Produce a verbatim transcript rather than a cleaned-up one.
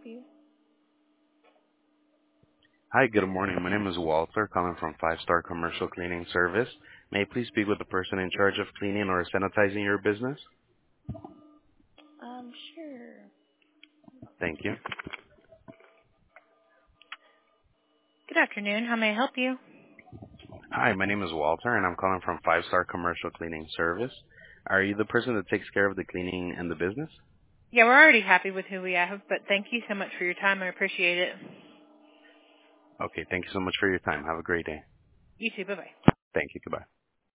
you? Hi, good morning. My name is Walter, calling from Five Star Commercial Cleaning Service. May I please speak with the person in charge of cleaning or sanitizing your business? Um, sure. Thank you. Good afternoon. How may I help you? Hi, my name is Walter, and I'm calling from Five Star Commercial Cleaning Service. Are you the person that takes care of the cleaning and the business? Yeah, we're already happy with who we have, but thank you so much for your time. I appreciate it. Okay, thank you so much for your time. Have a great day. You too. Bye-bye. Thank you. Goodbye.